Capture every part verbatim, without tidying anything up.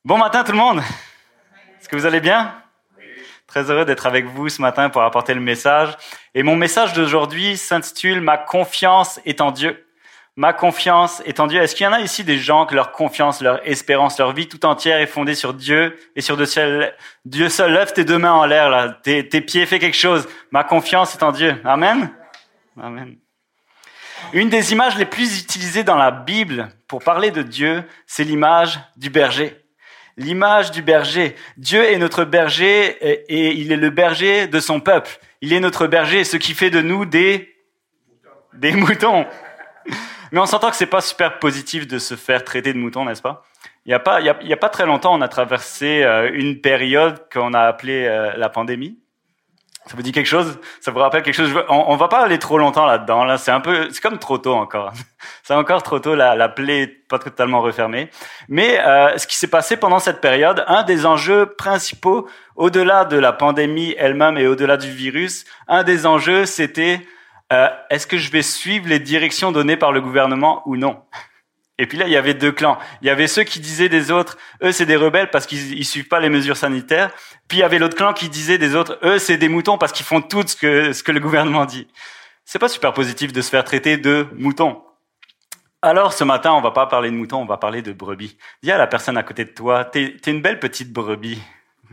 Bon matin tout le monde. Est-ce que vous allez bien? Très heureux d'être avec vous ce matin pour apporter le message. Et mon message d'aujourd'hui s'intitule « Ma confiance est en Dieu ». Ma confiance est en Dieu. Est-ce qu'il y en a ici des gens que leur confiance, leur espérance, leur vie tout entière est fondée sur Dieu et sur Dieu seul? Dieu seul, lève tes deux mains en l'air, là. Tes, tes pieds, fais quelque chose. Ma confiance est en Dieu. Amen. Amen. Une des images les plus utilisées dans la Bible pour parler de Dieu, c'est l'image du berger. L'image du berger. Dieu est notre berger et, et il est le berger de son peuple. Il est notre berger, ce qui fait de nous des, des moutons. Mais on s'entend que c'est pas super positif de se faire traiter de mouton, n'est-ce pas? Il y a pas, il y a, il y a pas très longtemps, on a traversé euh, une période qu'on a appelée euh, la pandémie. Ça vous dit quelque chose? Ça vous rappelle quelque chose? On, on va pas aller trop longtemps là-dedans. Là, c'est un peu, c'est comme trop tôt encore. C'est encore trop tôt. La, la plaie est pas totalement refermée. Mais euh, ce qui s'est passé pendant cette période, un des enjeux principaux, au-delà de la pandémie elle-même et au-delà du virus, un des enjeux, c'était euh, est-ce que je vais suivre les directions données par le gouvernement ou non? Et puis là, il y avait deux clans. Il y avait ceux qui disaient des autres, eux, c'est des rebelles parce qu'ils ils suivent pas les mesures sanitaires. Puis il y avait l'autre clan qui disait des autres, eux, c'est des moutons parce qu'ils font tout ce que, ce que le gouvernement dit. C'est pas super positif de se faire traiter de moutons. Alors, ce matin, on va pas parler de moutons, on va parler de brebis. Dis à la personne à côté de toi, t'es, t'es une belle petite brebis.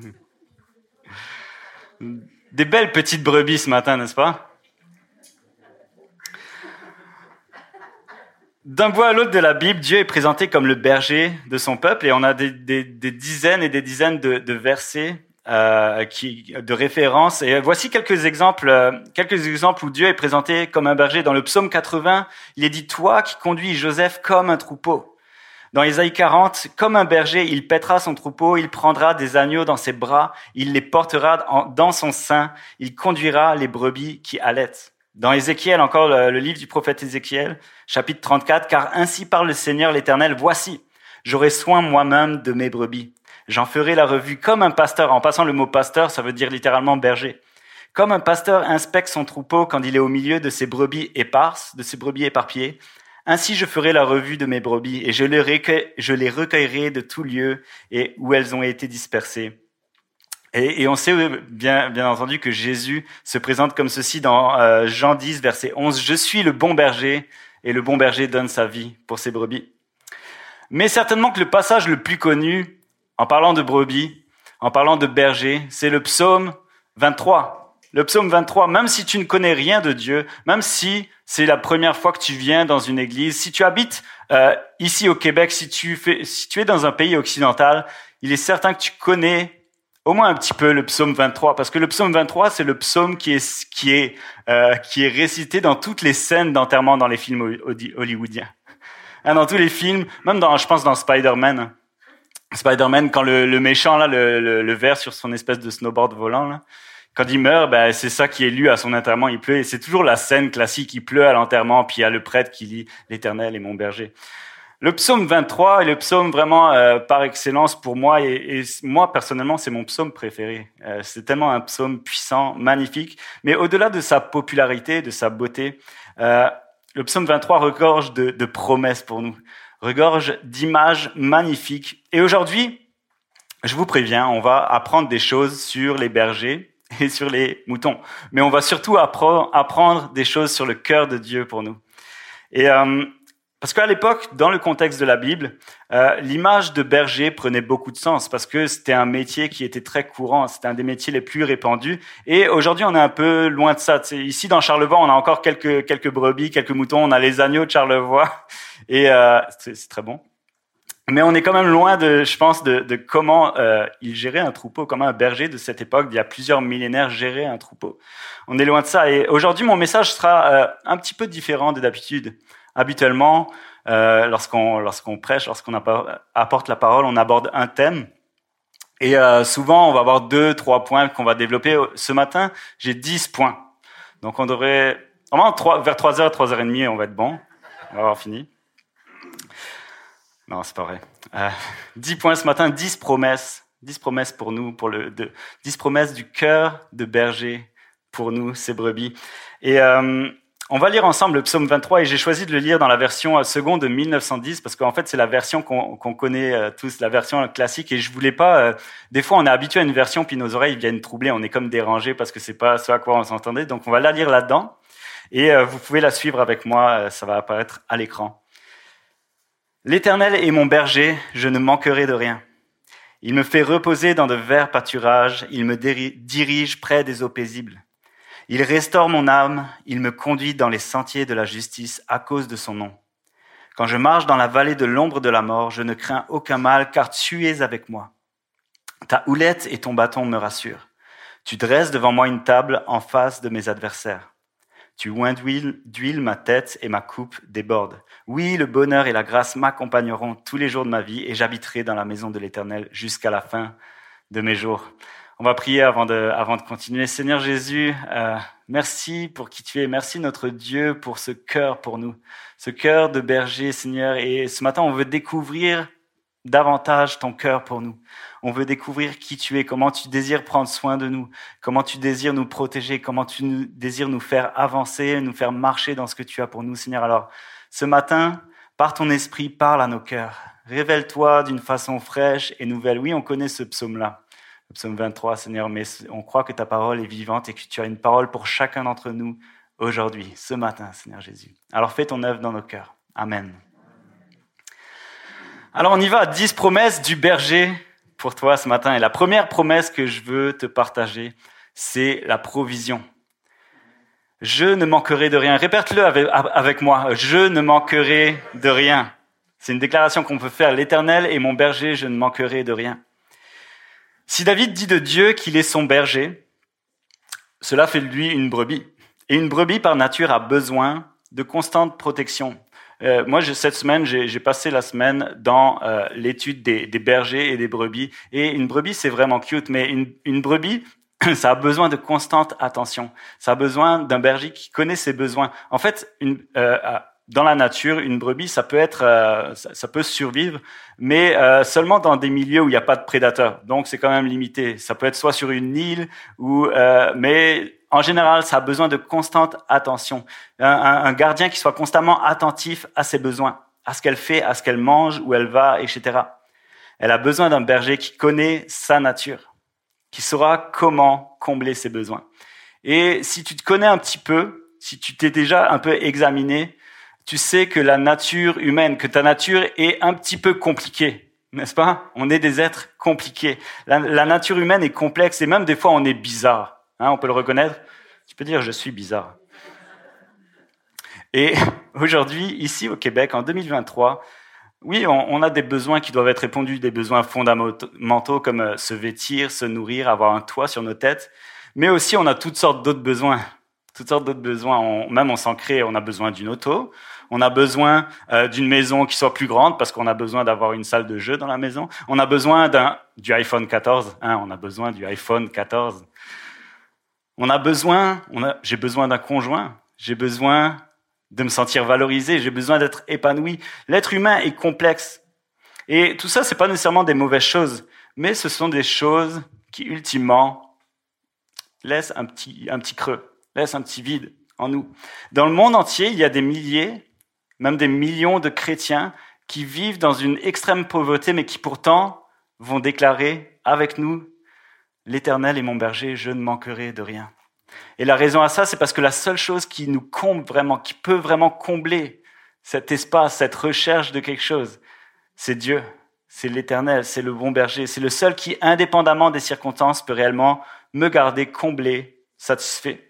Des belles petites brebis ce matin, n'est-ce pas? D'un bout à l'autre de la Bible, Dieu est présenté comme le berger de son peuple et on a des, des, des dizaines et des dizaines de, de versets, euh, qui, de références. Et voici quelques exemples, euh, quelques exemples où Dieu est présenté comme un berger. Dans le psaume quatre-vingts, il est dit « Toi qui conduis Joseph comme un troupeau ». Dans Ésaïe quarante, « Comme un berger, il paîtra son troupeau, il prendra des agneaux dans ses bras, il les portera en, dans son sein, il conduira les brebis qui allaitent ». Dans Ézéchiel, encore le, le livre du prophète Ézéchiel, chapitre trente-quatre, « Car ainsi parle le Seigneur l'Éternel, voici, j'aurai soin moi-même de mes brebis. J'en ferai la revue comme un pasteur. » En passant, le mot pasteur, ça veut dire littéralement berger. « Comme un pasteur inspecte son troupeau quand il est au milieu de ses brebis éparses, de ses brebis éparpillées. Ainsi je ferai la revue de mes brebis et je les, recueille, je les recueillerai de tout lieu et où elles ont été dispersées. » Et, et on sait bien, bien entendu que Jésus se présente comme ceci dans euh, Jean dix, verset onze. « Je suis le bon berger et le bon berger donne sa vie pour ses brebis. » Mais certainement que le passage le plus connu, en parlant de brebis, en parlant de berger, c'est le psaume vingt-trois. Le psaume vingt-trois, même si tu ne connais rien de Dieu, même si c'est la première fois que tu viens dans une église, si tu habites euh, ici au Québec, si tu, fais, si tu es dans un pays occidental, il est certain que tu connais au moins un petit peu le psaume vingt-trois, parce que le psaume vingt-trois, c'est le psaume qui est, qui est, euh, qui est récité dans toutes les scènes d'enterrement dans les films hollywoodiens. Hein, dans tous les films, même dans, je pense dans Spider-Man. Spider-Man, quand le, le méchant, là, le, le, le vert sur son espèce de snowboard volant, là, quand il meurt, ben, c'est ça qui est lu à son enterrement, il pleut, et c'est toujours la scène classique, il pleut à l'enterrement, puis il y a le prêtre qui lit « L'Éternel est mon berger ». Le psaume vingt-trois est le psaume vraiment euh, par excellence pour moi et, et moi personnellement c'est mon psaume préféré. Euh, c'est tellement un psaume puissant, magnifique, mais au-delà de sa popularité, de sa beauté, euh, le psaume vingt-trois regorge de, de promesses pour nous, regorge d'images magnifiques. Et aujourd'hui, je vous préviens, on va apprendre des choses sur les bergers et sur les moutons, mais on va surtout appre- apprendre des choses sur le cœur de Dieu pour nous. Et euh, Parce qu'à l'époque, dans le contexte de la Bible, euh, l'image de berger prenait beaucoup de sens parce que c'était un métier qui était très courant, c'était un des métiers les plus répandus. Et aujourd'hui, on est un peu loin de ça. T'sais, ici, dans Charlevoix, on a encore quelques quelques brebis, quelques moutons. On a les agneaux de Charlevoix et euh, c'est, c'est très bon. Mais on est quand même loin de, je pense, de, de comment euh, il gérait un troupeau, comment un berger de cette époque, d'il y a plusieurs millénaires, gérait un troupeau. On est loin de ça. Et aujourd'hui, mon message sera euh, un petit peu différent de d'habitude. Habituellement, euh, lorsqu'on lorsqu'on prêche, lorsqu'on apporte la parole, on aborde un thème. Et euh, souvent, on va avoir deux, trois points qu'on va développer. Ce matin, j'ai dix points. Donc, on devrait... Vraiment, trois, vers trois heures, trois heures trente, on va être bon. On va avoir fini. Non, c'est pas vrai. Euh, dix points ce matin, dix promesses. Dix promesses pour nous, pour le, de, dix promesses du cœur de berger pour nous, ces brebis. Et... Euh, On va lire ensemble le psaume vingt-trois et j'ai choisi de le lire dans la version seconde de mille neuf cent dix parce qu'en fait c'est la version qu'on, qu'on connaît euh, tous, la version classique, et je voulais pas... Euh, des fois on est habitué à une version puis nos oreilles viennent troubler, on est comme dérangé parce que c'est pas ce à quoi on s'entendait, donc on va la lire là-dedans et euh, vous pouvez la suivre avec moi, euh, ça va apparaître à l'écran. L'Éternel est mon berger, je ne manquerai de rien. Il me fait reposer dans de verts pâturages, il me dirige près des eaux paisibles. Il restaure mon âme, il me conduit dans les sentiers de la justice à cause de son nom. Quand je marche dans la vallée de l'ombre de la mort, je ne crains aucun mal, car tu es avec moi. Ta houlette et ton bâton me rassurent. Tu dresses devant moi une table en face de mes adversaires. Tu oins d'huile, d'huile ma tête et ma coupe déborde. Oui, le bonheur et la grâce m'accompagneront tous les jours de ma vie et j'habiterai dans la maison de l'Éternel jusqu'à la fin de mes jours. On va prier avant de, avant de continuer. Seigneur Jésus, euh, merci pour qui tu es. Merci notre Dieu pour ce cœur pour nous. Ce cœur de berger, Seigneur. Et ce matin, on veut découvrir davantage ton cœur pour nous. On veut découvrir qui tu es, comment tu désires prendre soin de nous, comment tu désires nous protéger, comment tu nous, désires nous faire avancer, nous faire marcher dans ce que tu as pour nous, Seigneur. Alors, ce matin, par ton esprit, parle à nos cœurs. Révèle-toi d'une façon fraîche et nouvelle. Oui, on connaît ce psaume-là. Le psaume vingt-trois, Seigneur, mais on croit que ta parole est vivante et que tu as une parole pour chacun d'entre nous aujourd'hui, ce matin, Seigneur Jésus. Alors fais ton œuvre dans nos cœurs. Amen. Alors on y va, dix promesses du berger pour toi ce matin. Et la première promesse que je veux te partager, c'est la provision. Je ne manquerai de rien. Répète-le avec, avec moi. Je ne manquerai de rien. C'est une déclaration qu'on peut faire. L'Éternel est mon berger, je ne manquerai de rien. Si David dit de Dieu qu'il est son berger, cela fait de lui une brebis. Et une brebis, par nature, a besoin de constante protection. Euh, moi, je, cette semaine, j'ai, j'ai passé la semaine dans euh, l'étude des, des bergers et des brebis. Et une brebis, c'est vraiment cute, mais une, une brebis, ça a besoin de constante attention. Ça a besoin d'un berger qui connaît ses besoins. En fait, une, euh, dans la nature, une brebis, ça peut être, euh, ça, ça peut survivre, mais euh, seulement dans des milieux où il n'y a pas de prédateurs. Donc, c'est quand même limité. Ça peut être soit sur une île, ou, euh, mais en général, ça a besoin de constante attention. Un, un, un gardien qui soit constamment attentif à ses besoins, à ce qu'elle fait, à ce qu'elle mange, où elle va, et cetera. Elle a besoin d'un berger qui connaît sa nature, qui saura comment combler ses besoins. Et si tu te connais un petit peu, si tu t'es déjà un peu examiné, tu sais que la nature humaine, que ta nature est un petit peu compliquée, n'est-ce pas? On est des êtres compliqués. La, la nature humaine est complexe et même des fois on est bizarre. Hein, on peut le reconnaître. Tu peux dire je suis bizarre. Et aujourd'hui, ici au Québec, en deux mille vingt-trois, oui, on, on a des besoins qui doivent être répondus, des besoins fondamentaux comme se vêtir, se nourrir, avoir un toit sur nos têtes. Mais aussi, on a toutes sortes d'autres besoins. Toutes sortes d'autres besoins. On, même on s'en crée. On a besoin d'une auto. On a besoin euh, d'une maison qui soit plus grande parce qu'on a besoin d'avoir une salle de jeu dans la maison. On a besoin d'un, du iPhone quatorze. Hein, on a besoin du iPhone quatorze. On a besoin, on a, j'ai besoin d'un conjoint. J'ai besoin de me sentir valorisé. J'ai besoin d'être épanoui. L'être humain est complexe. Et tout ça, c'est pas nécessairement des mauvaises choses, mais ce sont des choses qui, ultimement, laissent un petit, un petit creux, laissent un petit vide en nous. Dans le monde entier, il y a des milliers, même des millions de chrétiens qui vivent dans une extrême pauvreté, mais qui pourtant vont déclarer avec nous, l'Éternel est mon berger, je ne manquerai de rien. Et la raison à ça, c'est parce que la seule chose qui nous comble vraiment, qui peut vraiment combler cet espace, cette recherche de quelque chose, c'est Dieu, c'est l'Éternel, c'est le bon berger, c'est le seul qui, indépendamment des circonstances, peut réellement me garder comblé, satisfait.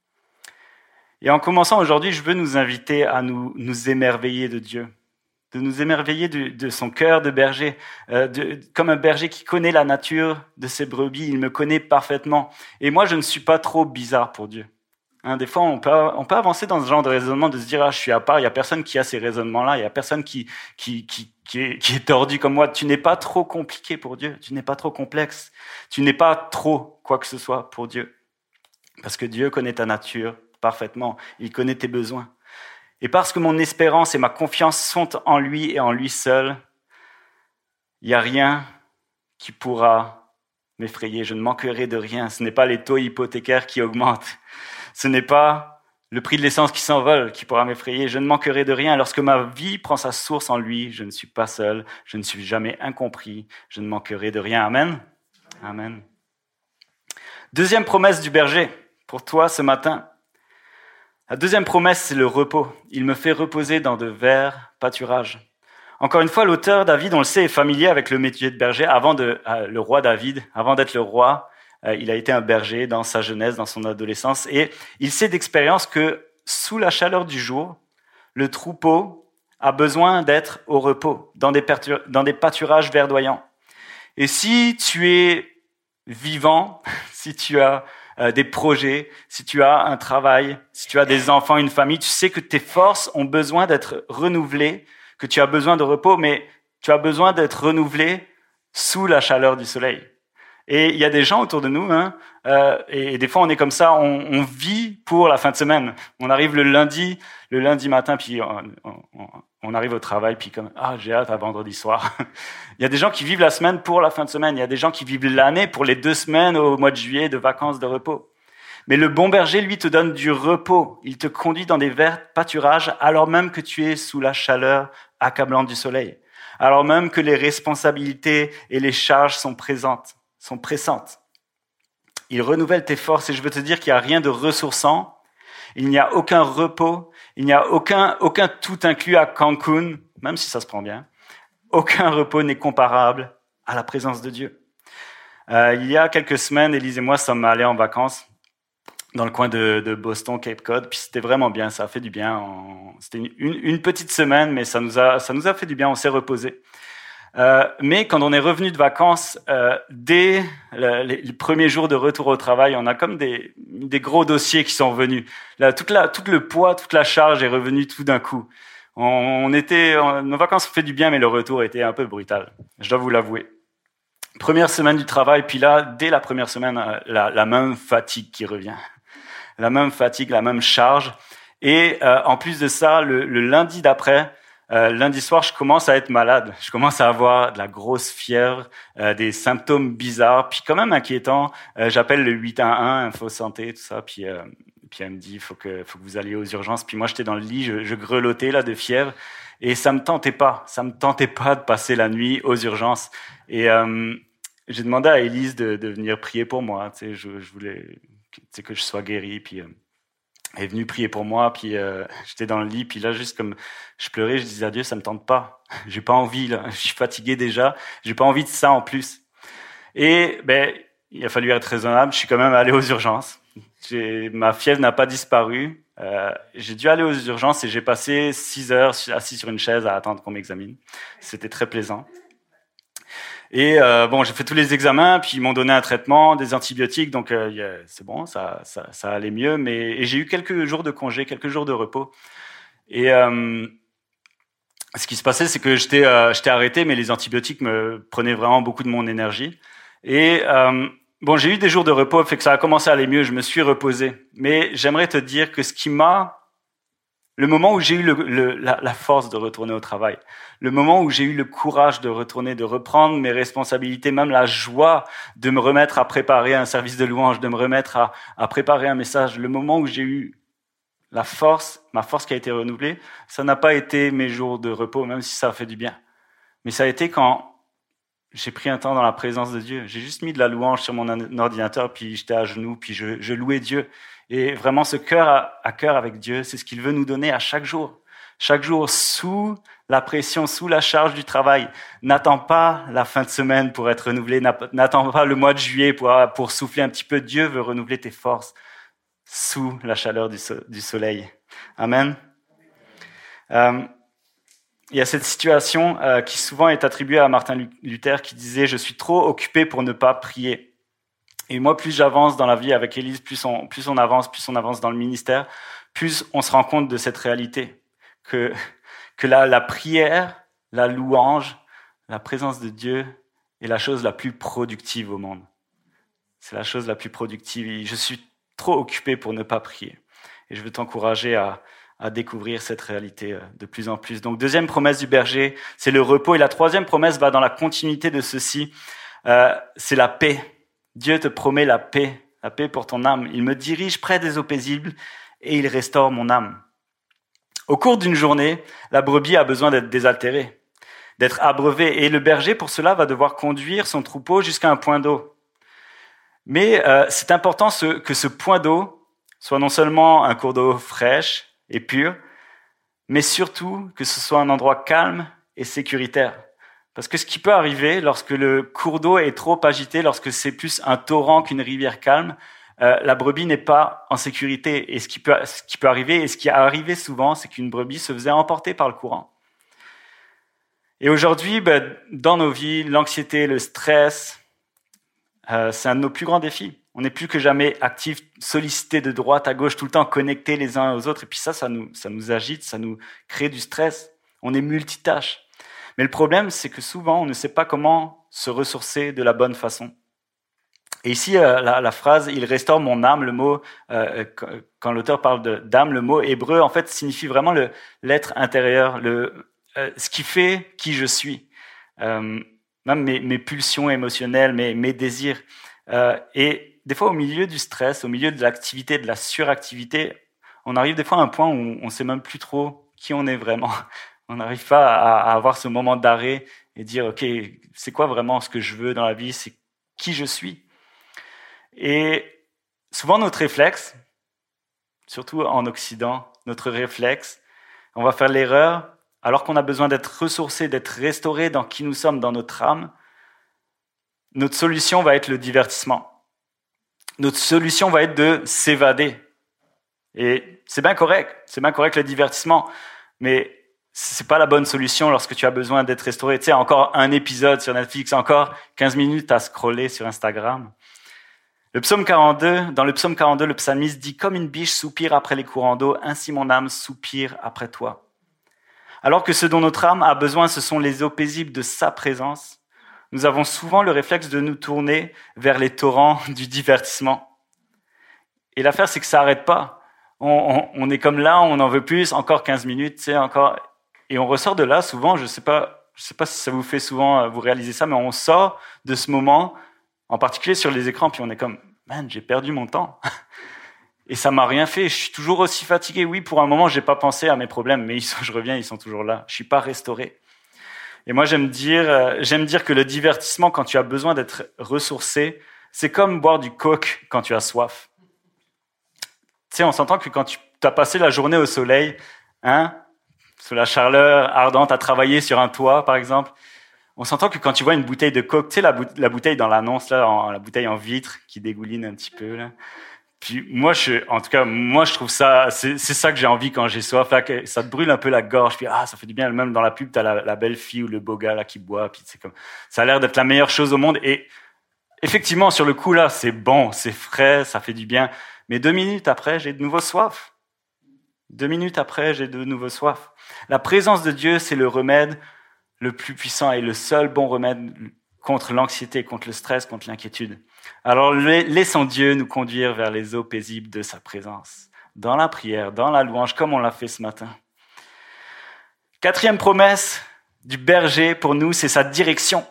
Et en commençant aujourd'hui, je veux nous inviter à nous, nous émerveiller de Dieu, de nous émerveiller de, de son cœur de berger, euh, de, comme un berger qui connaît la nature de ses brebis, il me connaît parfaitement. Et moi, je ne suis pas trop bizarre pour Dieu. Hein, des fois, on peut, on peut avancer dans ce genre de raisonnement, de se dire ah, je suis à part, il y a personne qui a ces raisonnements-là, il y a personne qui, qui, qui, qui, est, qui est tordu comme moi. Tu n'es pas trop compliqué pour Dieu, tu n'es pas trop complexe, tu n'es pas trop quoi que ce soit pour Dieu. Parce que Dieu connaît ta nature parfaitement, il connaît tes besoins. Et parce que mon espérance et ma confiance sont en lui et en lui seul, il n'y a rien qui pourra m'effrayer. Je ne manquerai de rien. Ce n'est pas les taux hypothécaires qui augmentent. Ce n'est pas Le prix de l'essence qui s'envole, qui pourra m'effrayer. Je ne manquerai de rien. Lorsque ma vie prend sa source en lui, je ne suis pas seul. Je ne suis jamais incompris. Je ne manquerai de rien. Amen. Amen. Deuxième promesse du berger pour toi ce matin. La deuxième promesse, c'est le repos. Il me fait reposer dans de verts pâturages. Encore une fois, l'auteur David, on le sait, est familier avec le métier de berger. Avant de, euh, le roi David, avant d'être le roi, euh, il a été un berger dans sa jeunesse, dans son adolescence. Et il sait d'expérience que sous la chaleur du jour, le troupeau a besoin d'être au repos, dans des, pertur- dans des pâturages verdoyants. Et si tu es vivant, si tu as euh, des projets, si tu as un travail, si tu as des enfants, une famille, tu sais que tes forces ont besoin d'être renouvelées, que tu as besoin de repos, mais tu as besoin d'être renouvelé sous la chaleur du soleil. Et il y a des gens autour de nous, hein, euh, et, et des fois on est comme ça, on, on vit pour la fin de semaine. On arrive le lundi, le lundi matin, puis on, on, on arrive au travail, puis comme ah j'ai hâte à vendredi soir. Il y a des gens qui vivent la semaine pour la fin de semaine. Il y a des gens qui vivent l'année pour les deux semaines au mois de juillet de vacances de repos. Mais le bon berger, lui, te donne du repos. Il te conduit dans des verts pâturages, alors même que tu es sous la chaleur accablante du soleil, alors même que les responsabilités et les charges sont présentes, sont pressantes. Il renouvelle tes forces et je veux te dire qu'il n'y a rien de ressourçant. Il n'y a aucun repos. Il n'y a aucun, aucun tout inclus à Cancun, même si ça se prend bien. Aucun repos n'est comparable à la présence de Dieu. Euh, il y a quelques semaines, Élise et moi sommes allés en vacances dans le coin de, de Boston, Cape Cod, puis c'était vraiment bien, ça a fait du bien. On, c'était une, une, une petite semaine, mais ça nous a, ça nous a fait du bien, on s'est reposé. Euh, mais quand on est revenu de vacances, euh, dès le, les, les premiers jours de retour au travail, on a comme des, des gros dossiers qui sont revenus. Là, toute la, tout le poids, toute la charge est revenue tout d'un coup. On, on était, on, nos vacances ont fait du bien, mais le retour était un peu brutal. Je dois vous l'avouer. Première semaine du travail, puis là, dès la première semaine, la, la même fatigue qui revient. La même fatigue, la même charge. Et euh, en plus de ça, le, le lundi d'après, euh, lundi soir, je commence à être malade. Je commence à avoir de la grosse fièvre, euh, des symptômes bizarres, puis quand même inquiétants. Euh, j'appelle le huit un un, Info Santé, tout ça, puis, euh, puis elle me dit, faut que, faut que vous alliez aux urgences. Puis moi, j'étais dans le lit, je, je grelottais là de fièvre, et ça me tentait pas. Ça me tentait pas de passer la nuit aux urgences. Et euh, j'ai demandé à Élise de, de venir prier pour moi. Tu sais, je, je voulais tu sais, que je sois guéri, puis euh, elle est venue prier pour moi, puis euh, j'étais dans le lit, puis là, juste comme je pleurais, je disais à Dieu, ça me tente pas, j'ai pas envie, là, je suis fatigué déjà, j'ai pas envie de ça en plus. Et ben, il a fallu être raisonnable, je suis quand même allé aux urgences. J'ai, ma fièvre n'a pas disparu, euh, j'ai dû aller aux urgences et j'ai passé six heures assis sur une chaise à attendre qu'on m'examine. C'était très plaisant. Et euh, bon, j'ai fait tous les examens, puis ils m'ont donné un traitement, des antibiotiques, donc euh, yeah, c'est bon, ça, ça, ça allait mieux. Mais et j'ai eu quelques jours de congé, quelques jours de repos. Et euh, ce qui se passait, c'est que j'étais, euh, j'étais arrêté, mais les antibiotiques me prenaient vraiment beaucoup de mon énergie. Et euh, bon, j'ai eu des jours de repos, fait que ça a commencé à aller mieux. Je me suis reposé. Mais j'aimerais te dire que ce qui m'a Le moment où j'ai eu le, le, la, la force de retourner au travail, le moment où j'ai eu le courage de retourner, de reprendre mes responsabilités, même la joie de me remettre à préparer un service de louange, de me remettre à, à préparer un message, le moment où j'ai eu la force, ma force qui a été renouvelée, ça n'a pas été mes jours de repos, même si ça a fait du bien. Mais ça a été quand j'ai pris un temps dans la présence de Dieu. J'ai juste mis de la louange sur mon ordinateur, puis j'étais à genoux, puis je, je louais Dieu. Et vraiment, ce cœur à, à cœur avec Dieu, c'est ce qu'il veut nous donner à chaque jour. Chaque jour, sous la pression, sous la charge du travail. N'attends pas la fin de semaine pour être renouvelé. N'attends pas le mois de juillet pour, pour souffler un petit peu. Dieu veut renouveler tes forces sous la chaleur du, so, du soleil. Amen. Euh, il y a cette situation euh, qui souvent est attribuée à Martin Luther qui disait « Je suis trop occupé pour ne pas prier ». Et moi, plus j'avance dans la vie avec Élise, plus on, plus on avance, plus on avance dans le ministère, plus on se rend compte de cette réalité, que, que la, la prière, la louange, la présence de Dieu est la chose la plus productive au monde. C'est la chose la plus productive. Et je suis trop occupé pour ne pas prier. Et je veux t'encourager à, à découvrir cette réalité de plus en plus. Donc, deuxième promesse du berger, c'est le repos. Et la troisième promesse va dans la continuité de ceci, euh, c'est la paix. Dieu te promet la paix, la paix pour ton âme. Il me dirige près des eaux paisibles et il restaure mon âme. Au cours d'une journée, la brebis a besoin d'être désaltérée, d'être abreuvée, et le berger, pour cela, va devoir conduire son troupeau jusqu'à un point d'eau. Mais euh, c'est important ce, que ce point d'eau soit non seulement un cours d'eau fraîche et pur, mais surtout que ce soit un endroit calme et sécuritaire. Parce que ce qui peut arriver lorsque le cours d'eau est trop agité, lorsque c'est plus un torrent qu'une rivière calme, euh, la brebis n'est pas en sécurité. Et ce qui peut, ce qui peut arriver, et ce qui est arrivé souvent, c'est qu'une brebis se faisait emporter par le courant. Et aujourd'hui, ben, dans nos vies, l'anxiété, le stress, euh, c'est un de nos plus grands défis. On est plus que jamais actifs, sollicités de droite à gauche, tout le temps connectés les uns aux autres. Et puis ça, ça nous, ça nous agite, ça nous crée du stress. On est multitâches. Mais le problème, c'est que souvent, on ne sait pas comment se ressourcer de la bonne façon. Et ici, euh, la, la phrase « il restaure mon âme », le mot, euh, quand l'auteur parle de, d'âme, le mot hébreu, en fait, signifie vraiment le, l'être intérieur, le, euh, ce qui fait qui je suis, euh, même mes, mes pulsions émotionnelles, mes, mes désirs. Euh, et des fois, au milieu du stress, au milieu de l'activité, de la suractivité, on arrive des fois à un point où on ne sait même plus trop qui on est vraiment. On n'arrive pas à avoir ce moment d'arrêt et dire « Ok, c'est quoi vraiment ce que je veux dans la vie? C'est qui je suis ?» Et souvent, notre réflexe, surtout en Occident, notre réflexe, on va faire l'erreur, alors qu'on a besoin d'être ressourcé, d'être restauré dans qui nous sommes, dans notre âme, notre solution va être le divertissement. Notre solution va être de s'évader. Et c'est bien correct, c'est bien correct le divertissement, mais c'est pas la bonne solution lorsque tu as besoin d'être restauré. Tu sais, encore un épisode sur Netflix, encore quinze minutes à scroller sur Instagram. Le psaume quarante-deux, dans le psaume quarante-deux, le psalmiste dit « Comme une biche soupire après les courants d'eau, ainsi mon âme soupire après toi. » Alors que ce dont notre âme a besoin, ce sont les eaux paisibles de sa présence, nous avons souvent le réflexe de nous tourner vers les torrents du divertissement. Et l'affaire, c'est que ça n'arrête pas. On, on, on est comme là, on en veut plus, encore quinze minutes, tu sais, encore... Et on ressort de là, souvent, je ne sais pas, je sais pas si ça vous fait souvent, vous réaliser ça, mais on sort de ce moment, en particulier sur les écrans, puis on est comme, man, j'ai perdu mon temps. Et ça m'a rien fait, je suis toujours aussi fatigué. Oui, pour un moment, j'ai pas pensé à mes problèmes, mais ils sont, je reviens, ils sont toujours là. Je suis pas restauré. Et moi, j'aime dire, euh, j'aime dire que le divertissement, quand tu as besoin d'être ressourcé, c'est comme boire du coke quand tu as soif. Tu sais, on s'entend que quand tu as passé la journée au soleil, hein, sous la chaleur ardente, à travailler sur un toit, par exemple, on s'entend que quand tu vois une bouteille de coke, tu sais, la, bou- la bouteille dans l'annonce, là, en, la bouteille en vitre qui dégouline un petit peu, là. Puis moi, je, en tout cas, moi, je trouve ça, c'est, c'est ça que j'ai envie quand j'ai soif, là, que ça te brûle un peu la gorge, puis ah, ça fait du bien. Même dans la pub, t'as la, la belle fille ou le beau gars là qui boit, puis c'est comme, ça a l'air d'être la meilleure chose au monde. Et effectivement, sur le coup là, c'est bon, c'est frais, ça fait du bien. Mais deux minutes après, j'ai de nouveau soif. Deux minutes après, j'ai de nouveau soif. La présence de Dieu, c'est le remède le plus puissant et le seul bon remède contre l'anxiété, contre le stress, contre l'inquiétude. Alors, laissons Dieu nous conduire vers les eaux paisibles de sa présence, dans la prière, dans la louange, comme on l'a fait ce matin. Quatrième promesse du berger pour nous, c'est sa direction.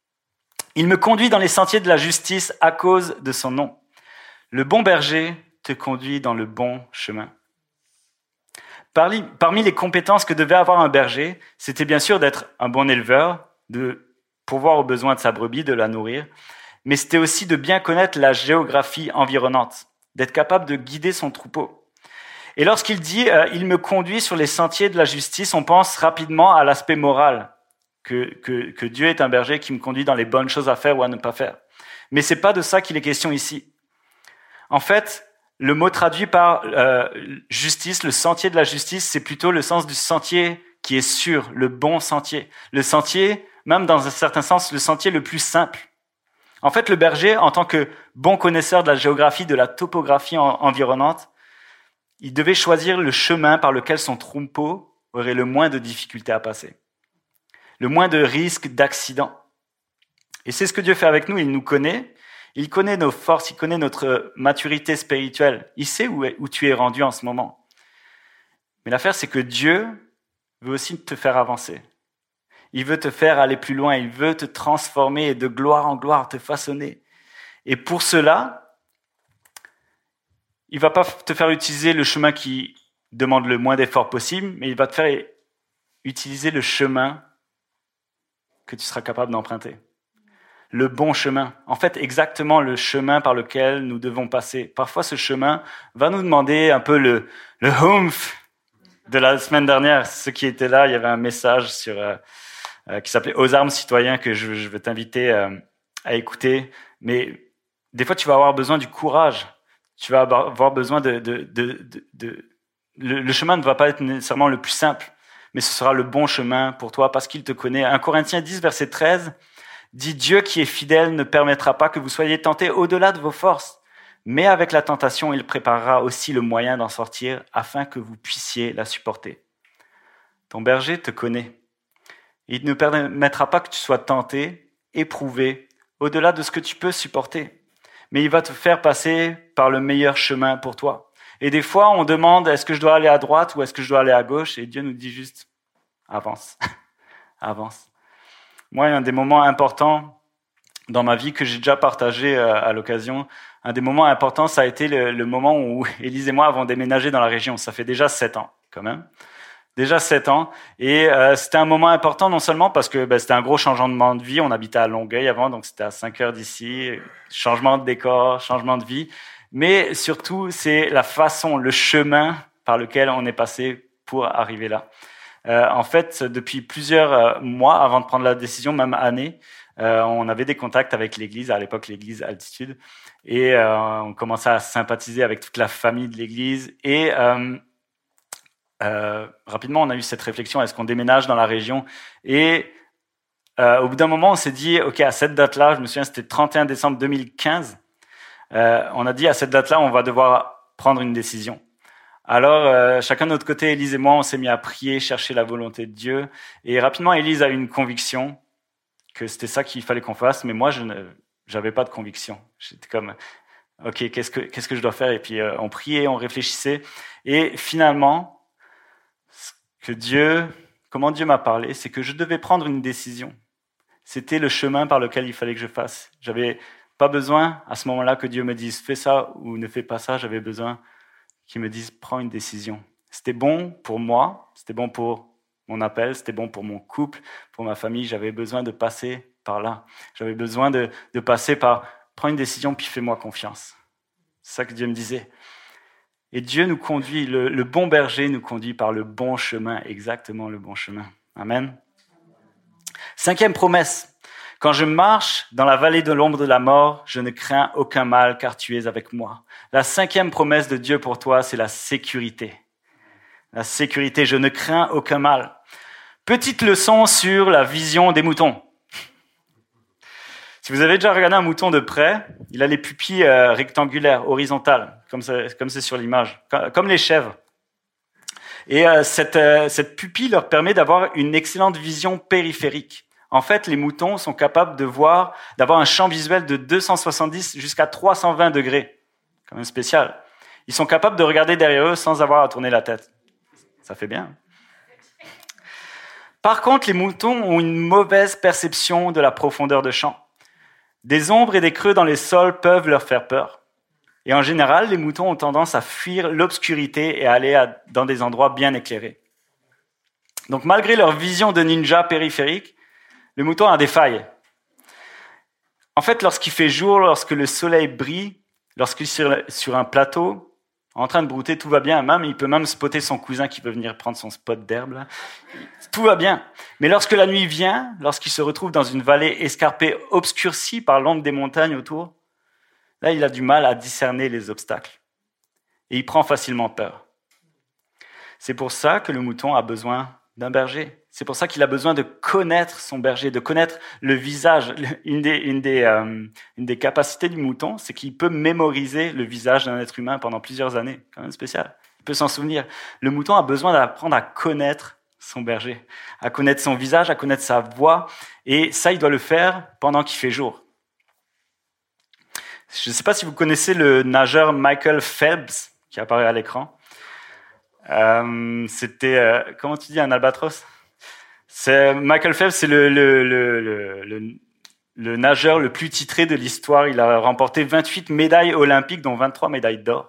Il me conduit dans les sentiers de la justice à cause de son nom. Le bon berger te conduit dans le bon chemin. Parmi les compétences que devait avoir un berger, c'était bien sûr d'être un bon éleveur, de pourvoir aux besoins de sa brebis, de la nourrir, mais c'était aussi de bien connaître la géographie environnante, d'être capable de guider son troupeau. Et lorsqu'il dit euh, « il me conduit sur les sentiers de la justice », on pense rapidement à l'aspect moral, que, que, que Dieu est un berger qui me conduit dans les bonnes choses à faire ou à ne pas faire. Mais c'est pas de ça qu'il est question ici. En fait, le mot traduit par euh, justice, le sentier de la justice, c'est plutôt le sens du sentier qui est sûr, le bon sentier. Le sentier, même dans un certain sens, le sentier le plus simple. En fait, le berger, en tant que bon connaisseur de la géographie, de la topographie en- environnante, il devait choisir le chemin par lequel son troupeau aurait le moins de difficultés à passer, le moins de risques d'accident. Et c'est ce que Dieu fait avec nous, il nous connaît. Il connaît nos forces, il connaît notre maturité spirituelle. Il sait où, est, où tu es rendu en ce moment. Mais l'affaire, c'est que Dieu veut aussi te faire avancer. Il veut te faire aller plus loin. Il veut te transformer et de gloire en gloire, te façonner. Et pour cela, il va pas te faire utiliser le chemin qui demande le moins d'efforts possible, mais il va te faire utiliser le chemin que tu seras capable d'emprunter. Le bon chemin. En fait, exactement le chemin par lequel nous devons passer. Parfois, ce chemin va nous demander un peu le, le humph de la semaine dernière. Ceux qui étaient là, il y avait un message sur, euh, euh, qui s'appelait « Aux armes citoyens » que je, je veux t'inviter euh, à écouter. Mais des fois, tu vas avoir besoin du courage. Tu vas avoir besoin de... de, de, de, de le, le chemin ne va pas être nécessairement le plus simple, mais ce sera le bon chemin pour toi parce qu'il te connaît. un Corinthiens dix, verset treize, dit « Dieu qui est fidèle ne permettra pas que vous soyez tentés au-delà de vos forces, mais avec la tentation, il préparera aussi le moyen d'en sortir afin que vous puissiez la supporter. » Ton berger te connaît. Il ne permettra pas que tu sois tenté, éprouvé, au-delà de ce que tu peux supporter. Mais il va te faire passer par le meilleur chemin pour toi. Et des fois, on demande, est-ce que je dois aller à droite ou est-ce que je dois aller à gauche? Et Dieu nous dit juste, avance, avance. Moi, il y a un des moments importants dans ma vie que j'ai déjà partagé à l'occasion. Un des moments importants, ça a été le, le moment où Élise et moi avons déménagé dans la région. Ça fait déjà sept ans, quand même. Déjà sept ans. Et euh, c'était un moment important, non seulement parce que ben, c'était un gros changement de vie. On habitait à Longueuil avant, donc c'était à cinq heures d'ici. Changement de décor, changement de vie. Mais surtout, c'est la façon, le chemin par lequel on est passé pour arriver là. Euh, en fait, depuis plusieurs euh, mois, avant de prendre la décision, même années, euh, on avait des contacts avec l'église, à l'époque l'église Altitude, et euh, on commençait à sympathiser avec toute la famille de l'église. Et euh, euh, rapidement, on a eu cette réflexion, est-ce qu'on déménage dans la région? Et euh, au bout d'un moment, on s'est dit, OK, à cette date-là, je me souviens, c'était le trente et un décembre deux mille quinze, euh, on a dit, à cette date-là, on va devoir prendre une décision. Alors, euh, chacun de notre côté, Élise et moi, on s'est mis à prier, chercher la volonté de Dieu. Et rapidement, Élise a eu une conviction que c'était ça qu'il fallait qu'on fasse, mais moi, je n'avais pas de conviction. J'étais comme, OK, qu'est-ce que, qu'est-ce que je dois faire? Et puis, euh, on priait, on réfléchissait. Et finalement, ce que Dieu, comment Dieu m'a parlé, c'est que je devais prendre une décision. C'était le chemin par lequel il fallait que je fasse. J'avais pas besoin, à ce moment-là, que Dieu me dise, fais ça ou ne fais pas ça. J'avais besoin qui me disent, prends une décision. C'était bon pour moi, c'était bon pour mon appel, c'était bon pour mon couple, pour ma famille. J'avais besoin de passer par là. J'avais besoin de, de passer par, prends une décision, puis fais-moi confiance. C'est ça que Dieu me disait. Et Dieu nous conduit, le, le bon berger nous conduit par le bon chemin, exactement le bon chemin. Amen. Cinquième promesse. Quand je marche dans la vallée de l'ombre de la mort, je ne crains aucun mal, car tu es avec moi. La cinquième promesse de Dieu pour toi, c'est la sécurité. La sécurité, je ne crains aucun mal. Petite leçon sur la vision des moutons. Si vous avez déjà regardé un mouton de près, il a les pupilles euh, rectangulaires, horizontales, comme c'est, comme c'est sur l'image, comme, comme les chèvres. Et euh, cette, euh, cette pupille leur permet d'avoir une excellente vision périphérique. En fait, les moutons sont capables de voir, d'avoir un champ visuel de deux cent soixante-dix jusqu'à trois cent vingt degrés. Quand même spécial. Ils sont capables de regarder derrière eux sans avoir à tourner la tête. Ça fait bien. Par contre, les moutons ont une mauvaise perception de la profondeur de champ. Des ombres et des creux dans les sols peuvent leur faire peur. Et en général, les moutons ont tendance à fuir l'obscurité et à aller à, dans des endroits bien éclairés. Donc, malgré leur vision de ninja périphérique, le mouton a des failles. En fait, lorsqu'il fait jour, lorsque le soleil brille, lorsqu'il est sur, sur un plateau, en train de brouter, tout va bien. Même, il peut même spotter son cousin qui peut venir prendre son spot d'herbe. Là. Tout va bien. Mais lorsque la nuit vient, lorsqu'il se retrouve dans une vallée escarpée, obscurcie par l'ombre des montagnes autour, là, il a du mal à discerner les obstacles. Et il prend facilement peur. C'est pour ça que le mouton a besoin d'un berger. C'est pour ça qu'il a besoin de connaître son berger, de connaître le visage. Une des, une des, euh, une des capacités du mouton, c'est qu'il peut mémoriser le visage d'un être humain pendant plusieurs années. Quand même spécial. Il peut s'en souvenir. Le mouton a besoin d'apprendre à connaître son berger, à connaître son visage, à connaître sa voix. Et ça, il doit le faire pendant qu'il fait jour. Je ne sais pas si vous connaissez le nageur Michael Phelps, qui apparaît à l'écran. Euh, c'était, euh, comment tu dis, un albatros? C'est, Michael Phelps, c'est le, le, le, le, le, le nageur le plus titré de l'histoire. Il a remporté vingt-huit médailles olympiques, dont vingt-trois médailles d'or.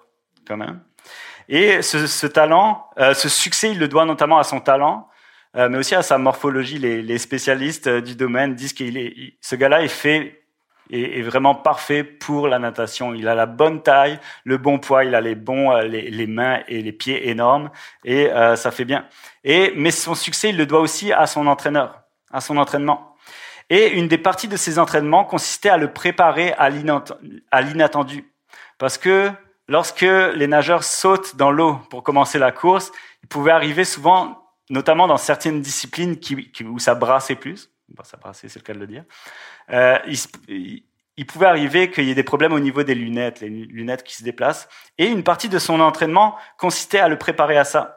quand même. Et ce, ce talent, euh, ce succès, il le doit notamment à son talent, euh, mais aussi à sa morphologie. Les, les spécialistes du domaine disent que ce gars-là est fait, est, est vraiment parfait pour la natation. Il a la bonne taille, le bon poids, il a les bons, euh, les, les mains et les pieds énormes, et euh, ça fait bien. Et mais son succès, il le doit aussi à son entraîneur, à son entraînement. Et une des parties de ses entraînements consistait à le préparer à l'inattendu. Parce que lorsque les nageurs sautent dans l'eau pour commencer la course, il pouvait arriver souvent, notamment dans certaines disciplines qui, qui, où ça brassait plus, bon, ça brassait, c'est le cas de le dire, euh, il, il pouvait arriver qu'il y ait des problèmes au niveau des lunettes, les lunettes qui se déplacent. Et une partie de son entraînement consistait à le préparer à ça.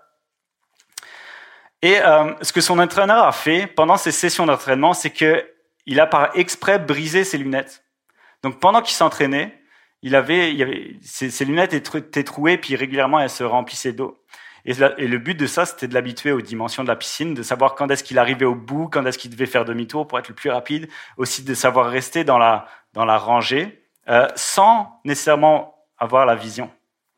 Et euh, ce que son entraîneur a fait pendant ces sessions d'entraînement, c'est que il a par exprès brisé ses lunettes. Donc pendant qu'il s'entraînait, il avait, il y avait ses, ses lunettes étaient trouées, puis régulièrement elles se remplissaient d'eau. Et, et le but de ça, c'était de l'habituer aux dimensions de la piscine, de savoir quand est-ce qu'il arrivait au bout, quand est-ce qu'il devait faire demi-tour pour être le plus rapide, aussi de savoir rester dans la dans la rangée euh, sans nécessairement avoir la vision.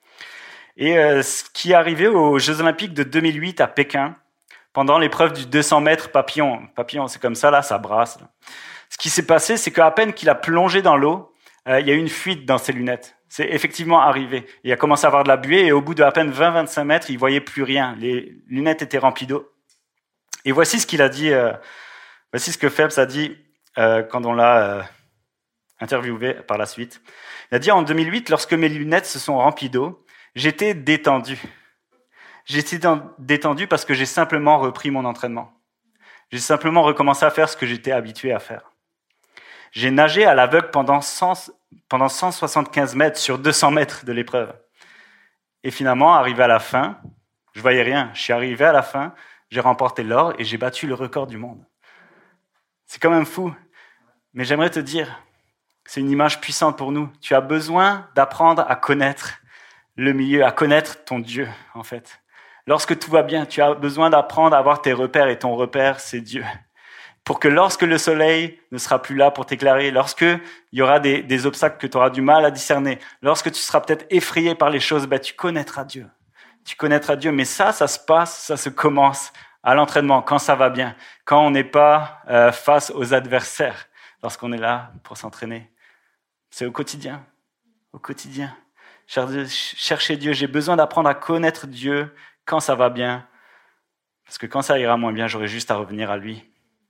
Et euh, ce qui est arrivé aux Jeux Olympiques de deux mille huit à Pékin, pendant l'épreuve du deux cents mètres papillon. Papillon, c'est comme ça, là, ça brasse. Là. Ce qui s'est passé, c'est qu'à peine qu'il a plongé dans l'eau, euh, il y a eu une fuite dans ses lunettes. C'est effectivement arrivé. Il a commencé à avoir de la buée et au bout d'à peine vingt à vingt-cinq mètres, il voyait plus rien. Les lunettes étaient remplies d'eau. Et voici ce qu'il a dit, euh, voici ce que Phelps a dit euh, quand on l'a euh, interviewé par la suite. Il a dit, en deux mille huit, lorsque mes lunettes se sont remplies d'eau, j'étais détendu. J'étais détendu parce que j'ai simplement repris mon entraînement. J'ai simplement recommencé à faire ce que j'étais habitué à faire. J'ai nagé à l'aveugle pendant, cent, pendant cent soixante-quinze mètres sur deux cents mètres de l'épreuve. Et finalement, arrivé à la fin, je voyais rien. Je suis arrivé à la fin, j'ai remporté l'or et j'ai battu le record du monde. C'est quand même fou. Mais j'aimerais te dire, c'est une image puissante pour nous. Tu as besoin d'apprendre à connaître le milieu, à connaître ton Dieu, en fait. Lorsque tout va bien, tu as besoin d'apprendre à avoir tes repères et ton repère, c'est Dieu. Pour que lorsque le soleil ne sera plus là pour t'éclairer, lorsque il y aura des, des obstacles que tu auras du mal à discerner, lorsque tu seras peut-être effrayé par les choses, ben, tu connaîtras Dieu. Tu connaîtras Dieu. Mais ça, ça se passe, ça se commence à l'entraînement, quand ça va bien, quand on n'est pas euh, face aux adversaires, lorsqu'on est là pour s'entraîner. C'est au quotidien, au quotidien. Chercher Dieu, j'ai besoin d'apprendre à connaître Dieu quand ça va bien, parce que quand ça ira moins bien, j'aurai juste à revenir à lui.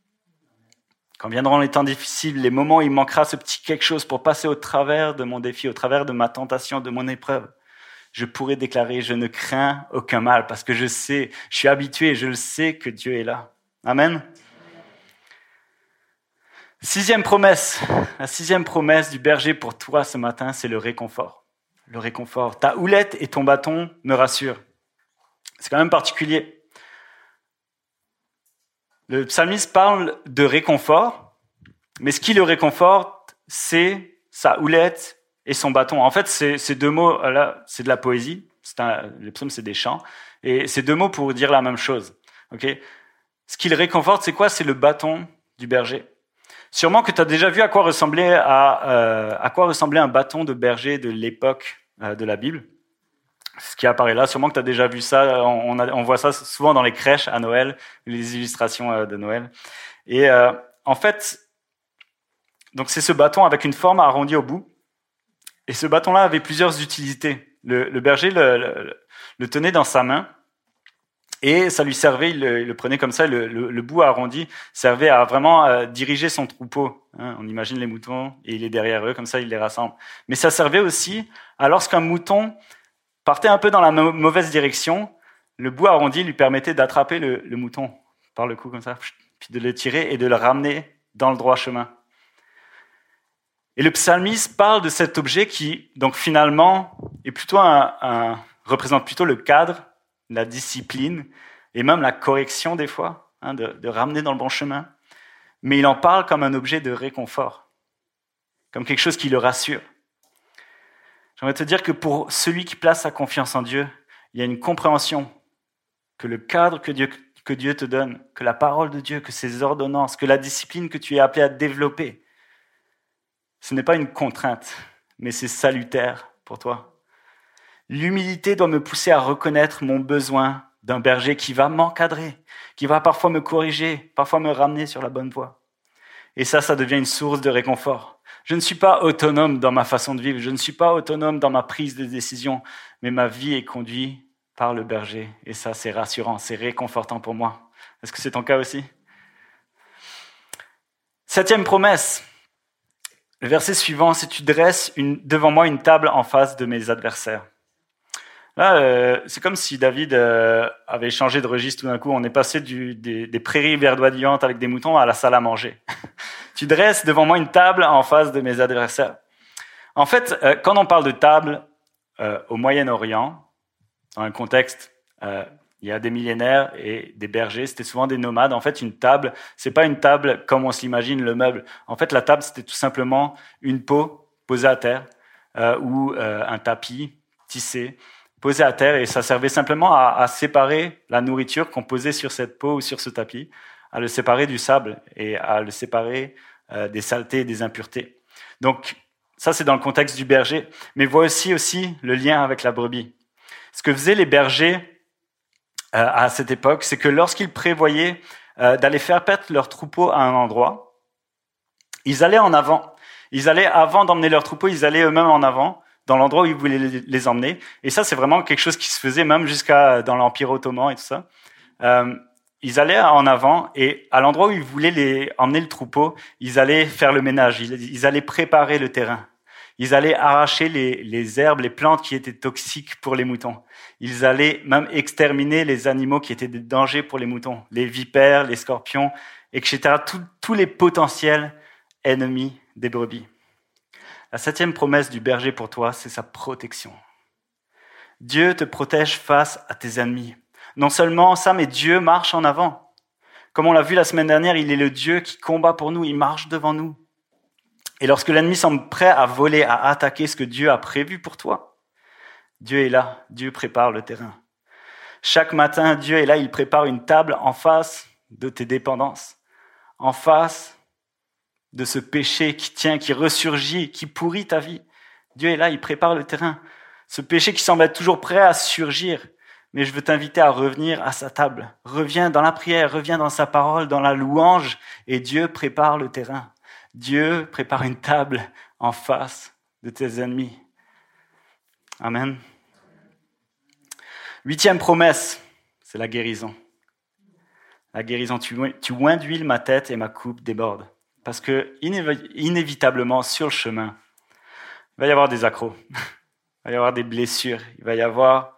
Quand viendront les temps difficiles, les moments où il manquera ce petit quelque chose pour passer au travers de mon défi, au travers de ma tentation, de mon épreuve, je pourrai déclarer, je ne crains aucun mal, parce que je sais, je suis habitué, je le sais que Dieu est là. Amen. Sixième promesse, la sixième promesse du berger pour toi ce matin, c'est le réconfort. Le réconfort. Ta houlette et ton bâton me rassurent. C'est quand même particulier. Le psalmiste parle de réconfort, mais ce qui le réconforte, c'est sa houlette et son bâton. En fait, ces, ces deux mots, là, c'est de la poésie. C'est un, les psaumes, c'est des chants. Et ces deux mots pour dire la même chose. Okay ? Ce qui le réconforte, c'est quoi ? C'est le bâton du berger. Sûrement que tu as déjà vu à quoi ressemblait, à, euh, à quoi ressemblait un bâton de berger de l'époque euh, de la Bible. Ce qui apparaît là, sûrement que tu as déjà vu ça, on, a, on voit ça souvent dans les crèches à Noël, les illustrations de Noël. Et euh, en fait, donc c'est ce bâton avec une forme arrondie au bout. Et ce bâton-là avait plusieurs utilités. Le, le berger le, le, le tenait dans sa main et ça lui servait, il le, il le prenait comme ça, le, le, le bout arrondi servait à vraiment euh, diriger son troupeau. Hein, on imagine les moutons et il est derrière eux, comme ça il les rassemble. Mais ça servait aussi à lorsqu'un mouton partait un peu dans la mauvaise direction, le bout arrondi lui permettait d'attraper le, le mouton par le cou comme ça, puis de le tirer et de le ramener dans le droit chemin. Et le psalmiste parle de cet objet qui, donc finalement, est plutôt un, un, représente plutôt le cadre, la discipline et même la correction des fois, hein, de, de ramener dans le bon chemin. Mais il en parle comme un objet de réconfort, comme quelque chose qui le rassure. J'aimerais te dire que pour celui qui place sa confiance en Dieu, il y a une compréhension que le cadre que Dieu, que Dieu te donne, que la parole de Dieu, que ses ordonnances, que la discipline que tu es appelé à développer, ce n'est pas une contrainte, mais c'est salutaire pour toi. L'humilité doit me pousser à reconnaître mon besoin d'un berger qui va m'encadrer, qui va parfois me corriger, parfois me ramener sur la bonne voie. Et ça, ça devient une source de réconfort. Je ne suis pas autonome dans ma façon de vivre, je ne suis pas autonome dans ma prise de décision, mais ma vie est conduite par le berger. Et ça, c'est rassurant, c'est réconfortant pour moi. Est-ce que c'est ton cas aussi? Septième promesse. Le verset suivant, c'est « Tu dresses une, devant moi une table en face de mes adversaires ». Là, euh, c'est comme si David euh, avait changé de registre tout d'un coup. On est passé du, des, des prairies verdoyantes avec des moutons à la salle à manger. Tu dresses devant moi une table en face de mes adversaires. En fait, euh, quand on parle de table euh, au Moyen-Orient, dans un contexte, euh, il y a des millénaires et des bergers, c'était souvent des nomades. En fait, une table, c'est pas une table comme on s'imagine le meuble. En fait, la table, c'était tout simplement une peau posée à terre euh, ou euh, un tapis tissé posé à terre, et ça servait simplement à, à séparer la nourriture qu'on posait sur cette peau ou sur ce tapis, à le séparer du sable et à le séparer euh, des saletés et des impuretés. Donc, ça, c'est dans le contexte du berger, mais voici aussi le lien avec la brebis. Ce que faisaient les bergers euh, à cette époque, c'est que lorsqu'ils prévoyaient euh, d'aller faire perdre leur troupeau à un endroit, ils allaient en avant. Ils allaient, avant d'emmener leur troupeau, ils allaient eux-mêmes en avant, dans l'endroit où ils voulaient les emmener. Et ça, c'est vraiment quelque chose qui se faisait même jusqu'à dans l'Empire ottoman et tout ça. Euh, ils allaient en avant, et à l'endroit où ils voulaient les emmener le troupeau, ils allaient faire le ménage, ils, ils allaient préparer le terrain. Ils allaient arracher les, les herbes, les plantes qui étaient toxiques pour les moutons. Ils allaient même exterminer les animaux qui étaient des dangers pour les moutons, les vipères, les scorpions, et cetera. Tout, tous les potentiels ennemis des brebis. La septième promesse du berger pour toi, c'est sa protection. Dieu te protège face à tes ennemis. Non seulement ça, mais Dieu marche en avant. Comme on l'a vu la semaine dernière, il est le Dieu qui combat pour nous, il marche devant nous. Et lorsque l'ennemi semble prêt à voler, à attaquer ce que Dieu a prévu pour toi, Dieu est là, Dieu prépare le terrain. Chaque matin, Dieu est là, il prépare une table en face de tes dépendances, en face de ce péché qui tient, qui ressurgit, qui pourrit ta vie. Dieu est là, il prépare le terrain. Ce péché qui semble être toujours prêt à surgir, mais je veux t'inviter à revenir à sa table. Reviens dans la prière, reviens dans sa parole, dans la louange, et Dieu prépare le terrain. Dieu prépare une table en face de tes ennemis. Amen. Huitième promesse, c'est la guérison. La guérison, tu, tu oins d'huile ma tête et ma coupe déborde. Parce que inévitablement, sur le chemin, il va y avoir des accros, il va y avoir des blessures, il va y avoir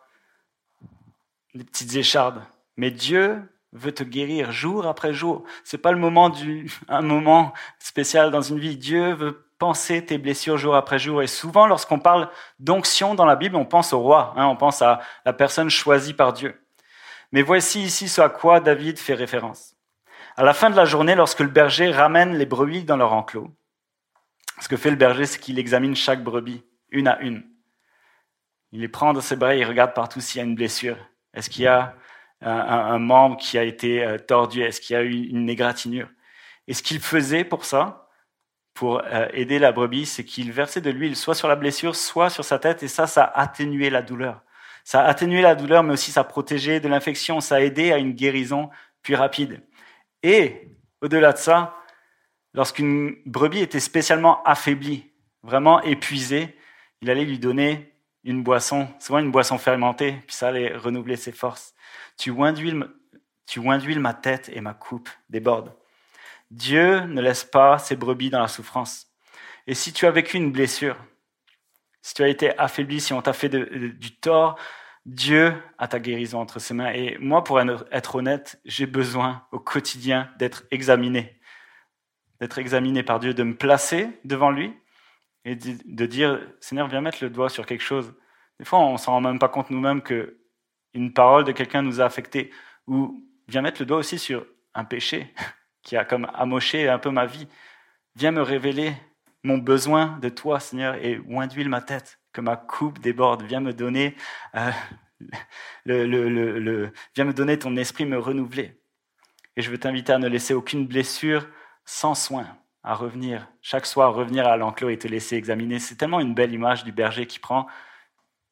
des petites échardes. Mais Dieu veut te guérir jour après jour. C'est pas le moment du, un moment spécial dans une vie. Dieu veut penser tes blessures jour après jour. Et souvent, lorsqu'on parle d'onction dans la Bible, on pense au roi, hein, on pense à la personne choisie par Dieu. Mais voici ici ce à quoi David fait référence. À la fin de la journée, lorsque le berger ramène les brebis dans leur enclos, ce que fait le berger, c'est qu'il examine chaque brebis, une à une. Il les prend dans ses bras, il regarde partout s'il y a une blessure. Est-ce qu'il y a un, un, un membre qui a été euh, tordu? Est-ce qu'il y a eu une égratignure? Et ce qu'il faisait pour ça, pour euh, aider la brebis, c'est qu'il versait de l'huile, soit sur la blessure, soit sur sa tête, et ça, ça a atténué la douleur. Ça a atténué la douleur, mais aussi ça protégeait de l'infection, ça a aidé à une guérison plus rapide. Et, au-delà de ça, lorsqu'une brebis était spécialement affaiblie, vraiment épuisée, il allait lui donner une boisson, souvent une boisson fermentée, puis ça allait renouveler ses forces. Tu oins d'huile, tu oins d'huile ma tête et ma coupe déborde. Dieu ne laisse pas ses brebis dans la souffrance. Et si tu as vécu une blessure, si tu as été affaibli, si on t'a fait de, de, du tort, Dieu a ta guérison entre ses mains. Et moi, pour être honnête, j'ai besoin au quotidien d'être examiné. D'être examiné par Dieu, de me placer devant lui et de dire « Seigneur, viens mettre le doigt sur quelque chose ». Des fois, on ne s'en rend même pas compte nous-mêmes qu'une parole de quelqu'un nous a affectés. Ou viens mettre le doigt aussi sur un péché qui a comme amoché un peu ma vie. Viens me révéler mon besoin de toi, Seigneur, et oins d'huile ma tête, que ma coupe déborde. Viens me donner, euh, le, le, le, le, viens me donner ton esprit, me renouveler. Et je veux t'inviter à ne laisser aucune blessure sans soin, à revenir, chaque soir, revenir à l'enclos et te laisser examiner. C'est tellement une belle image du berger qui prend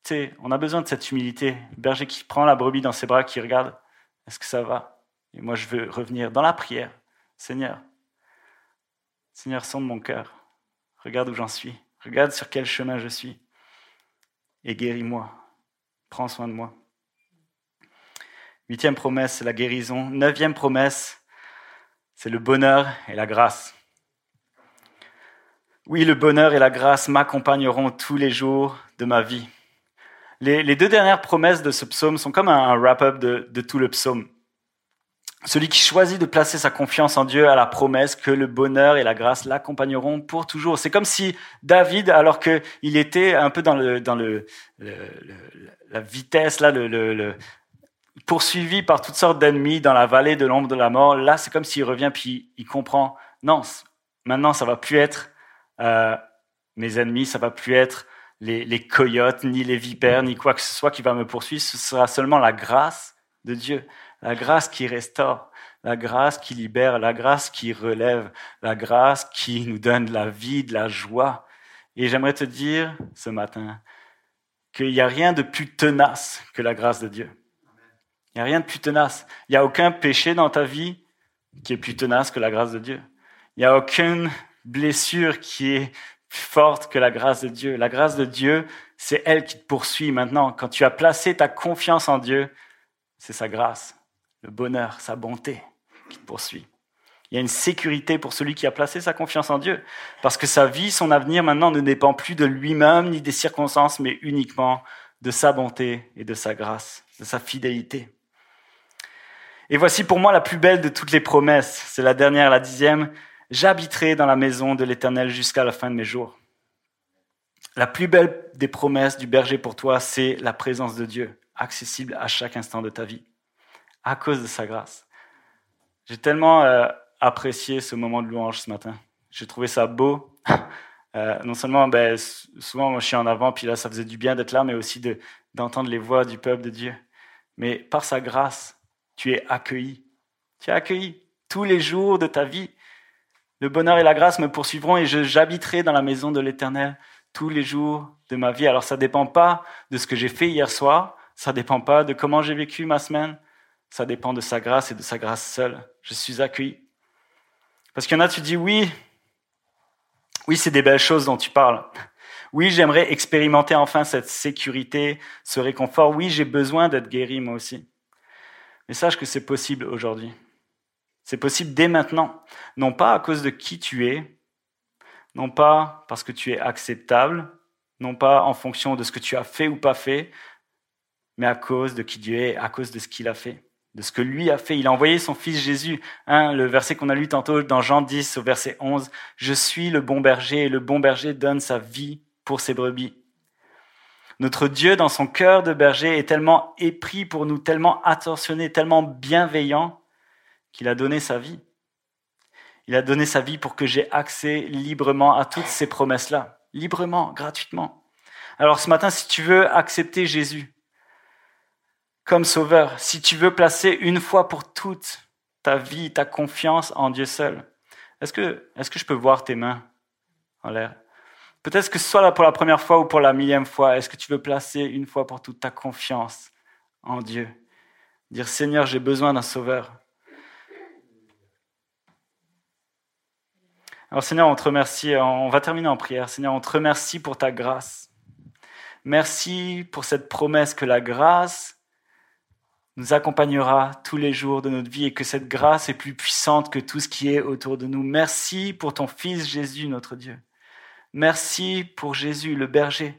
Tu sais, on a besoin de cette humilité. Le berger qui prend la brebis dans ses bras, qui regarde, est-ce que ça va? Et moi, je veux revenir dans la prière. Seigneur, Seigneur, sonde mon cœur. Regarde où j'en suis. Regarde sur quel chemin je suis. Et guéris-moi. Prends soin de moi. Huitième promesse, c'est la guérison. Neuvième promesse, c'est le bonheur et la grâce. Oui, le bonheur et la grâce m'accompagneront tous les jours de ma vie. Les, les deux dernières promesses de ce psaume sont comme un, un wrap-up de, de tout le psaume. Celui qui choisit de placer sa confiance en Dieu a la promesse que le bonheur et la grâce l'accompagneront pour toujours. C'est comme si David, alors qu'il était un peu dans, le, dans le, le, le, la vitesse, là, le, le, le, poursuivi par toutes sortes d'ennemis dans la vallée de l'ombre de la mort, là, c'est comme s'il revient puis il comprend, non, maintenant, ça va plus être euh, mes ennemis, ça va plus être les, les coyotes, ni les vipères, ni quoi que ce soit qui va me poursuivre, ce sera seulement la grâce de Dieu. La grâce qui restaure, la grâce qui libère, la grâce qui relève, la grâce qui nous donne de la vie, de la joie. Et j'aimerais te dire ce matin qu'il n'y a rien de plus tenace que la grâce de Dieu. Il n'y a rien de plus tenace. Il n'y a aucun péché dans ta vie qui est plus tenace que la grâce de Dieu. Il n'y a aucune blessure qui est plus forte que la grâce de Dieu. La grâce de Dieu, c'est elle qui te poursuit maintenant. Quand tu as placé ta confiance en Dieu, c'est sa grâce. Le bonheur, sa bonté qui te poursuit. Il y a une sécurité pour celui qui a placé sa confiance en Dieu. Parce que sa vie, son avenir maintenant ne dépend plus de lui-même ni des circonstances, mais uniquement de sa bonté et de sa grâce, de sa fidélité. Et voici pour moi la plus belle de toutes les promesses. C'est la dernière, la dixième. J'habiterai dans la maison de l'Éternel jusqu'à la fin de mes jours. La plus belle des promesses du berger pour toi, c'est la présence de Dieu, accessible à chaque instant de ta vie. À cause de sa grâce. J'ai tellement euh, apprécié ce moment de louange ce matin. J'ai trouvé ça beau. Euh, non seulement, ben, souvent, moi, je suis en avant, puis là, ça faisait du bien d'être là, mais aussi de, d'entendre les voix du peuple de Dieu. Mais par sa grâce, tu es accueilli. Tu es accueilli tous les jours de ta vie. Le bonheur et la grâce me poursuivront et je, j'habiterai dans la maison de l'Éternel tous les jours de ma vie. Alors, ça ne dépend pas de ce que j'ai fait hier soir. Ça ne dépend pas de comment j'ai vécu ma semaine. Ça dépend de sa grâce et de sa grâce seule. Je suis accueilli. Parce qu'il y en a, tu dis, oui, oui, c'est des belles choses dont tu parles. Oui, j'aimerais expérimenter enfin cette sécurité, ce réconfort. Oui, j'ai besoin d'être guéri, moi aussi. Mais sache que c'est possible aujourd'hui. C'est possible dès maintenant. Non pas à cause de qui tu es, non pas parce que tu es acceptable, non pas en fonction de ce que tu as fait ou pas fait, mais à cause de qui Dieu est, à cause de ce qu'il a fait. De ce que lui a fait. Il a envoyé son fils Jésus. Hein, le verset qu'on a lu tantôt dans Jean dix au verset onze. « Je suis le bon berger et le bon berger donne sa vie pour ses brebis. » Notre Dieu, dans son cœur de berger, est tellement épris pour nous, tellement attentionné, tellement bienveillant qu'il a donné sa vie. Il a donné sa vie pour que j'ai accès librement à toutes ces promesses-là. Librement, gratuitement. Alors ce matin, si tu veux accepter Jésus comme sauveur, si tu veux placer une fois pour toutes ta vie, ta confiance en Dieu seul, est-ce que, est-ce que je peux voir tes mains en l'air? Peut-être que ce soit là pour la première fois ou pour la millième fois, est-ce que tu veux placer une fois pour toutes ta confiance en Dieu? Dire, Seigneur, j'ai besoin d'un sauveur. Alors Seigneur, on te remercie, on va terminer en prière. Seigneur, on te remercie pour ta grâce. Merci pour cette promesse que la grâce nous accompagnera tous les jours de notre vie et que cette grâce est plus puissante que tout ce qui est autour de nous. Merci pour ton Fils Jésus, notre Dieu. Merci pour Jésus, le berger.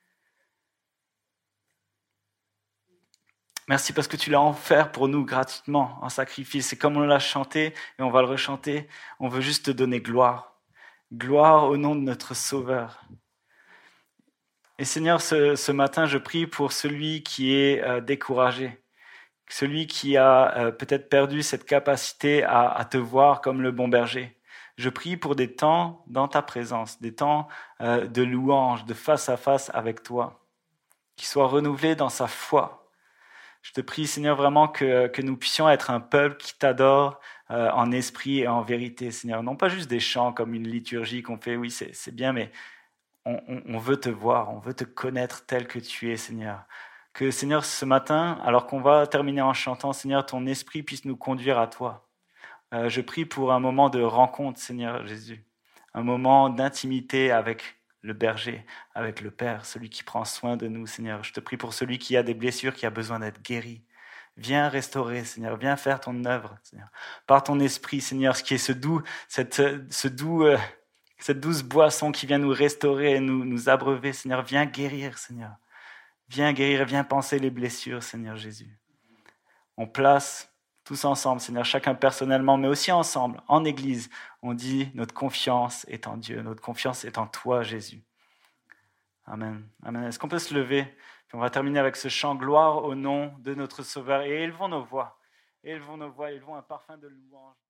Merci parce que tu l'as offert pour nous gratuitement en sacrifice. Et comme on l'a chanté et on va le rechanter, on veut juste te donner gloire. Gloire au nom de notre Sauveur. Et Seigneur, ce, ce matin, je prie pour celui qui est euh, découragé. Celui qui a euh, peut-être perdu cette capacité à, à te voir comme le bon berger. Je prie pour des temps dans ta présence, des temps euh, de louange, de face à face avec toi, qui soient renouvelés dans sa foi. Je te prie, Seigneur, vraiment que, que nous puissions être un peuple qui t'adore euh, en esprit et en vérité, Seigneur. Non pas juste des chants comme une liturgie qu'on fait, oui, c'est, c'est bien, mais on, on, on veut te voir, on veut te connaître tel que tu es, Seigneur. Que, Seigneur, ce matin, alors qu'on va terminer en chantant, Seigneur, ton esprit puisse nous conduire à toi. Euh, je prie pour un moment de rencontre, Seigneur Jésus. Un moment d'intimité avec le berger, avec le Père, celui qui prend soin de nous, Seigneur. Je te prie pour celui qui a des blessures, qui a besoin d'être guéri. Viens restaurer, Seigneur. Viens faire ton œuvre, Seigneur. Par ton esprit, Seigneur, ce qui est ce doux, cette, ce doux, euh, cette douce boisson qui vient nous restaurer et nous, nous abreuver, Seigneur. Viens guérir, Seigneur. Viens guérir, viens penser les blessures, Seigneur Jésus. On place tous ensemble, Seigneur, chacun personnellement, mais aussi ensemble, en Église. On dit, notre confiance est en Dieu, notre confiance est en toi, Jésus. Amen. Amen. Est-ce qu'on peut se lever? Puis on va terminer avec ce chant, gloire au nom de notre Sauveur. Et élevons nos voix. Élevons nos voix, élevons un parfum de louange.